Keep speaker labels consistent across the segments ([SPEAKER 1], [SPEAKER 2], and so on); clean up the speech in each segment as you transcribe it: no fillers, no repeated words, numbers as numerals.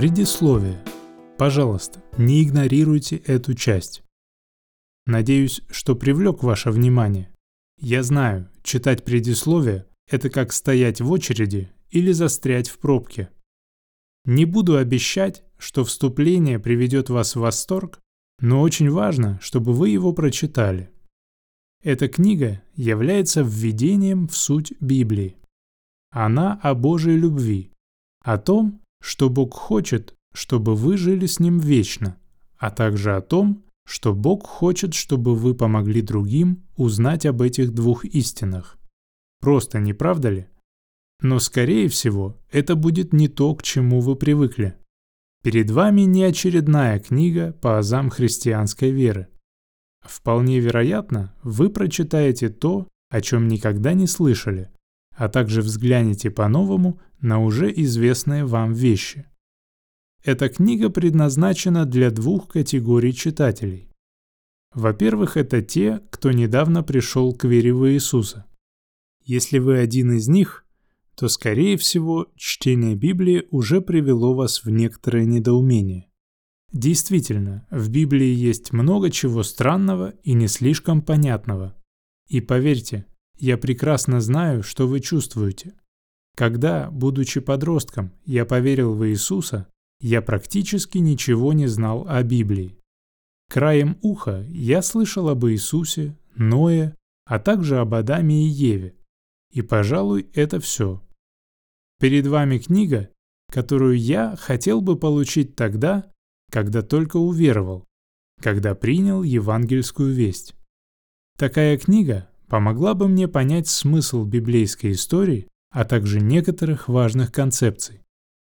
[SPEAKER 1] Предисловие. Пожалуйста, не игнорируйте эту часть. Надеюсь, что привлек ваше внимание. Я знаю, читать предисловие – это как стоять в очереди или застрять в пробке. Не буду обещать, что вступление приведет вас в восторг, но очень важно, чтобы вы его прочитали. Эта книга является введением в суть Библии. Она о Божьей любви, о том, что Бог хочет, чтобы вы жили с Ним вечно, а также о том, что Бог хочет, чтобы вы помогли другим узнать об этих двух истинах. Просто, не правда ли? Но, скорее всего, это будет не то, к чему вы привыкли. Перед вами не очередная книга по азам христианской веры. Вполне вероятно, вы прочитаете то, о чем никогда не слышали, а также взглянете по-новому на уже известные вам вещи. Эта книга предназначена для двух категорий читателей. Во-первых, это те, кто недавно пришел к вере в Иисуса. Если вы один из них, то, скорее всего, чтение Библии уже привело вас в некоторое недоумение. Действительно, в Библии есть много чего странного и не слишком понятного. И поверьте, я прекрасно знаю, что вы чувствуете. Когда, будучи подростком, я поверил в Иисуса, я практически ничего не знал о Библии. Краем уха я слышал об Иисусе, Ное, а также об Адаме и Еве. И, пожалуй, это все. Перед вами книга, которую я хотел бы получить тогда, когда только уверовал, когда принял евангельскую весть. Такая книга помогла бы мне понять смысл библейской истории, а также некоторых важных концепций.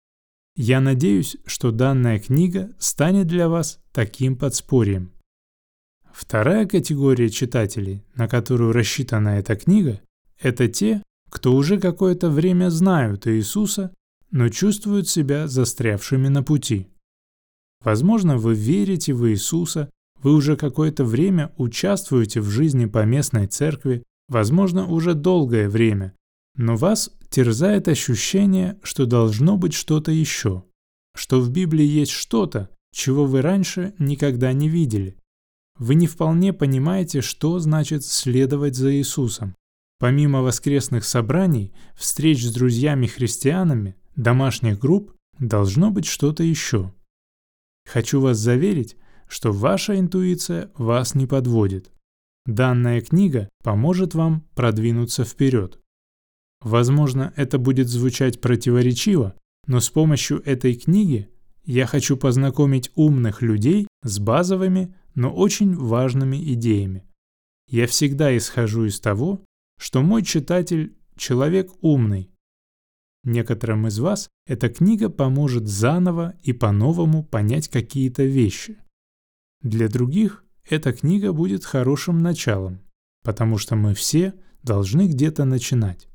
[SPEAKER 1] Я надеюсь, что данная книга станет для вас таким подспорьем. Вторая категория читателей, на которую рассчитана эта книга, это те, кто уже какое-то время знают Иисуса, но чувствуют себя застрявшими на пути. Возможно, вы верите в Иисуса, вы уже какое-то время участвуете в жизни поместной церкви, возможно, уже долгое время, но вас терзает ощущение, что должно быть что-то еще, что в Библии есть что-то, чего вы раньше никогда не видели. Вы не вполне понимаете, что значит следовать за Иисусом. Помимо воскресных собраний, встреч с друзьями-христианами, домашних групп, должно быть что-то еще. Хочу вас заверить, что ваша интуиция вас не подводит. Данная книга поможет вам продвинуться вперед. Возможно, это будет звучать противоречиво, но с помощью этой книги я хочу познакомить умных людей с базовыми, но очень важными идеями. Я всегда исхожу из того, что мой читатель – человек умный. Некоторым из вас эта книга поможет заново и по-новому понять какие-то вещи. Для других эта книга будет хорошим началом, потому что мы все должны где-то начинать.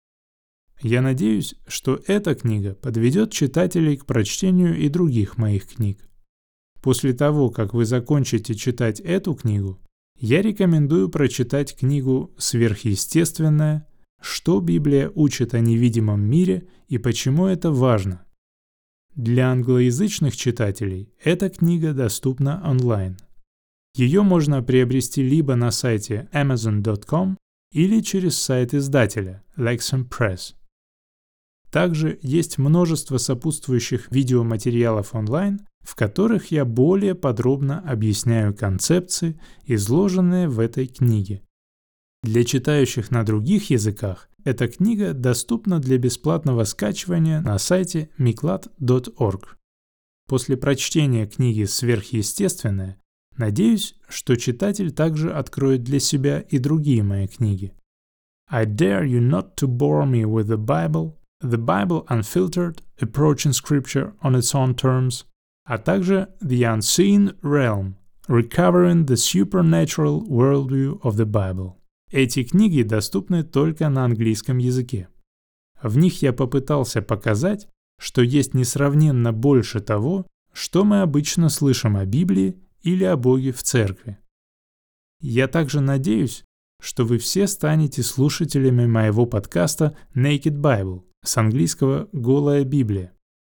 [SPEAKER 1] Я надеюсь, что эта книга подведет читателей к прочтению и других моих книг. После того, как вы закончите читать эту книгу, я рекомендую прочитать книгу «Сверхъестественное. Что Библия учит о невидимом мире и почему это важно?». Для англоязычных читателей эта книга доступна онлайн. Ее можно приобрести либо на сайте amazon.com или через сайт издателя Lexham Press. Также есть множество сопутствующих видеоматериалов онлайн, в которых я более подробно объясняю концепции, изложенные в этой книге. Для читающих на других языках эта книга доступна для бесплатного скачивания на сайте miklad.org. После прочтения книги «Сверхъестественное» надеюсь, что читатель также откроет для себя и другие мои книги. I dare you not to bore me with the Bible Unfiltered, Approaching Scripture on its own terms, а также The Unseen Realm, Recovering the Supernatural Worldview of the Bible. Эти книги доступны только на английском языке. В них я попытался показать, что есть несравненно больше того, что мы обычно слышим о Библии или о Боге в церкви. Я также надеюсь, что вы все станете слушателями моего подкаста Naked Bible, с английского «Голая Библия».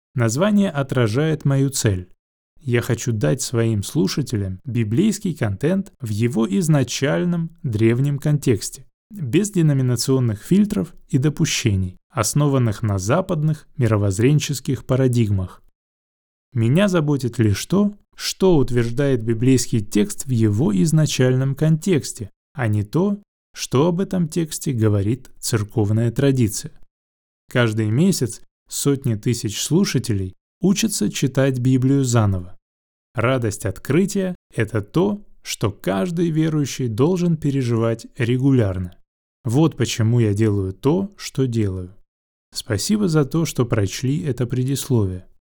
[SPEAKER 1] Название отражает мою цель. Я хочу дать своим слушателям библейский контент в его изначальном древнем контексте, без деноминационных фильтров и допущений, основанных на западных мировоззренческих парадигмах. Меня заботит лишь то, что утверждает библейский текст в его изначальном контексте, а не то, что об этом тексте говорит церковная традиция. Каждый месяц сотни тысяч слушателей учатся читать Библию заново. Радость открытия – это то, что каждый верующий должен переживать регулярно. Вот почему я делаю то, что делаю. Спасибо за то, что прочли это предисловие.